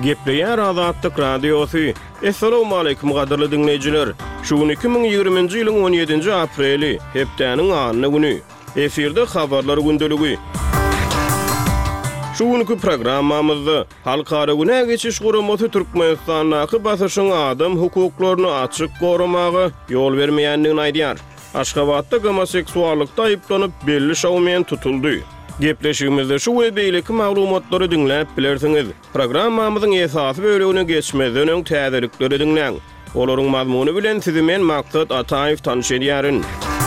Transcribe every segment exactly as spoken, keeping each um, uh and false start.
Gepleýär Azatlyk Radiosu. Assalamu alaykum gaderly dinleýijiler. Şu iki bin ýygrimiňji ýylyň on ýedinji apreli, hepdeniň anyny güni. Eferde habarlar gündeligi. Şu günkü programmamyzda halkara güne geçiş guramasy Türkmenistanyň basyşyň adam hukuklaryny açyk goramagy ýol bermeýändigini aýdýar. Aşgabatda homoseksuallykda aýyplanyp belli şowmen tutuldy. Gepleşigimizde şu we beýleki maglumatlary dinläp bilersiňiz. Programmamyzyň esasy bölügine geçmezden öň täzelikleri dinläň. Olaryň mazmuny bilen sizi men Maksat Ataýew tanyş edýärin.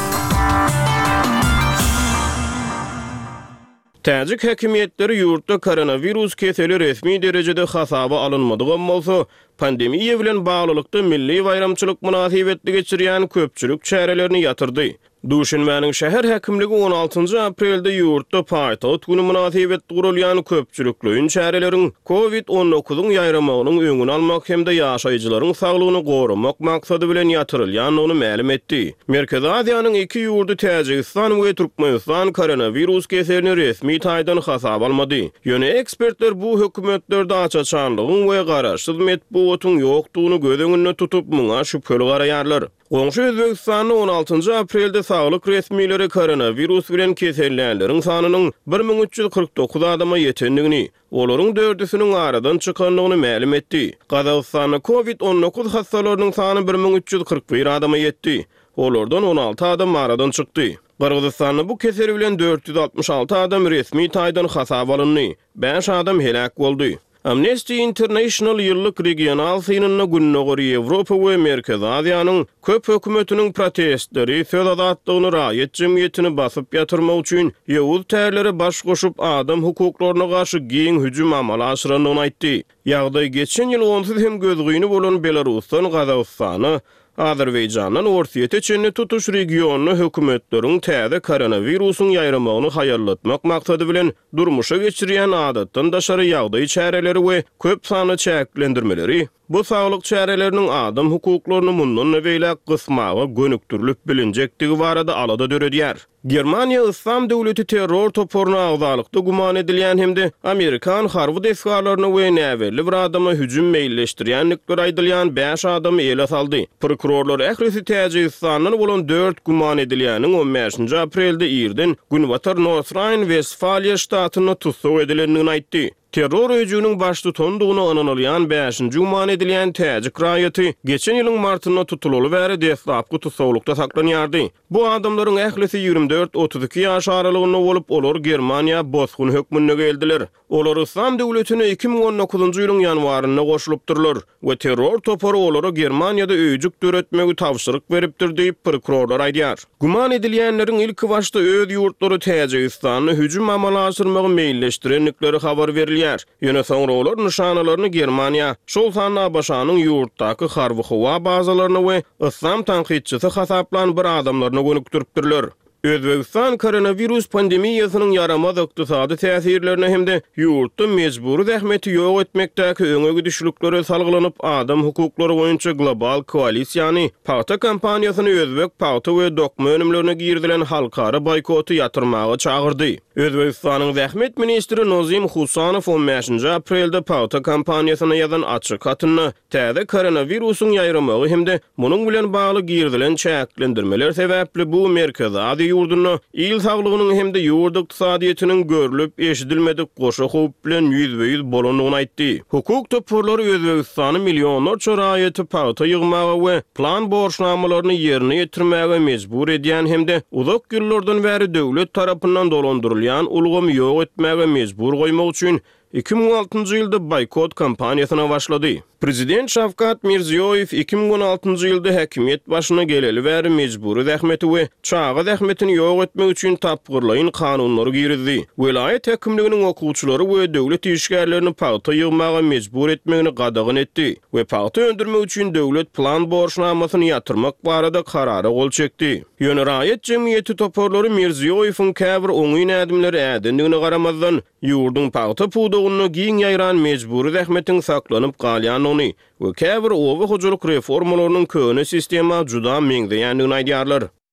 Täjik häkimetleri ýurtda koronavirus keseli resmi derejede hasaba alınmadygan bolsa, pandemiýa bilen baglylykda milli bayramçylyk münasibetli geçirýän köpçülük çärelerini ýatyrdy. Duşinmäniň şäher häkimligi on altynjy aprelde ýurtda paýtagat güni münasibetli gurulýan köpçülüklüň çäreleriň covid on dokuzyň ýaýramagynyň öňüni almak hemde ýaşaýjylaryň saglygyny goramak maksady bilen ýatyrylýanyny ma'lum etdi. Merkezi Aziýanyň iki ýurdu Täjikistan we Türkmenistan koronavirus keselini resmi taýdan hasap almady. Ýöne ekspertler bu hökümetlerde açaçanlygyň we garaşsyz metbuatyň ýokdugyny göz öňünde tutup muňa şüpheli garaýarlar. Goňşy Özbegistanyň on altynjy aprelde saglyk resmileri koronavirus bilen kesellänleriň sanynyň bir min üç ýüz kırk dokuz adama ýetendigini, olaryň dördüsiniň aradan çykandygyny ma'lum etdi. Gazagystanyň covid on dokuz hastalarynyň sany bir min üç ýüz kırk bir adama ýetdi. Olardan on alty adam aradan çykdy. Kırgızstanyň bu keseli bilen dört ýüz altmış alty adam resmi taýdan hasap alyndy. beş adam helak boldy. Amnesty International ýyllyk regional synyny günnägori Ýewropa we Merkezi Aziýanyň köp hökümetiniň protestleri söz azatlygyny raýat jemgyýetini basyp ýatyrmak üçin ýewuz tärleri baş goşup adam hukuklaryna garşy giň hüjüm amala aşyrandygyny aýtdy. Ýagdaý geçen ýyl onsuz hem gözgüýni bolan Belarusdan Gazagystany, Azerbaýjandan Orsiýete çenli tutuş regionuny hökümetleriň täze koronavirusyň ýaýramagyny haýarlatmak maksady bilen durmuşa geçirýän adatdan daşary ýagdaý çäreleri we köp sany çäklendirmeleri bu saglyk çäreleriniň adam hukuklaryny mundan beýle gysmagy gönükdirilip bilinjektigi barada alada döredýär. Germaniýa Islam döwleti terror toporuny agzalykda guman edilýän hemde Amerikan harby desgarlaryny we näwerli bir adama hüjüm meýilleşdirýänlikleri aýdylýan beş adamy ele saldy. Prokurorlar ählisi Täjikistanyň bolan dört guman edilýäniň on beşinji aprelde ýerden Günwatar North Rhine-Westfalia ştatyna tutsak edilendigini aýtdy. Terror öjüniň baş tutandygyny ananylýan beşinji guman edilýän Täjik raýaty geçen ýylyň martyna tutulaly bäri deslapky tutsaklykda saklanýardy. Bu adamlaryň ählisi ýygrimi dört otuz iki ýaş aralygynda bolup, olar Germaniýa bosgun hökmüne geldiler. Olar Islam döwletine iki bin on dokuzynjy ýylyň ýanwaryna goşulypdyrlar we terror toporu olary Germaniýada öýjük döretmegi tapşyryk beripdir diýip prokurorlar aýdýar. Guman edilýänleriň ilki başda öz ýurtlary Täjikistanyny hüjüm amala aşyrmagy meýilleşdirenlikleri habar berilýär. Ýöne soňra olar nişanalaryny Germaniýa, şol sanna başanyň ýurtdaky harby howa bazalaryny we Islam tanqidçisi hasaplan bir adamlaryny gönükdiripdirler. Özbegistan koronavirus pandemiýasynyň yaramaz ykdysady täsirlerini hemde ýurtda mejburi zähmeti ýok etmekdäki öňe gidişlikleri salgylanyp adam hukuklary boýunça global koalisiýany paýta kampaniýasyny Özbek paýta we dokma önümlerine girdilen halkara boykoty ýatyrmagy çagyrdy. Özbegistanyň zähmet ministri Nozim Husanow on beşinji aprelde paýta kampaniýasyna ýazan açyk hatyny täze koronavirusyň ýaýramagy hemde munyň bilen bagly girdilen çäklendirmeler sebäpli bu Merkezi Aziýa ýurduny il saglygynyň hemde ýurt ykdysadyetiniň görülip eşidilmedik goşa howp bilen ýüzbe ýüz bolandygyny aýtdy. Hukuk toporlary Özbegistany millionlarça raýaty paýta ýygmagy we plan borçnamalaryny ýerine ýetirmäge mejbur edýän hemde uzak ýyllardan bäri döwlet tarapyndan dolandyrylýan ulgamy ýok etmäge mejbur goýmak üçin iki bin on altynjy ýylda boykot kampaniýasyna başlady. Prezident Şavkat Mirziýoýew iki bin on altynjy ýylda häkimet başyna geleli bäri mejburi zähmeti we çağa zähmetini ýok etmek üçin tapgyrlaýyn kanunlary girizdi. Welayet häkimliginiň okuwçylary we döwlet işgärlerini paýta ýygmaga mejbur etmegini gadagyn etdi we paýta öndürmek üçin döwlet plan borçnamasyny ýatyrmak barada karara gol çekdi. Ýöne raýat jemgyýeti toporlary Mirziýoýewiň käbir oňy nädimleri ädendigine garamazdan ýurdun paýta pudugyny giň ýaýran mejburi zähmetin saklanyp galýan we käbir owa hojuluk reformalarynyň köne sistema juda meňzeýändigini aýdýarlar.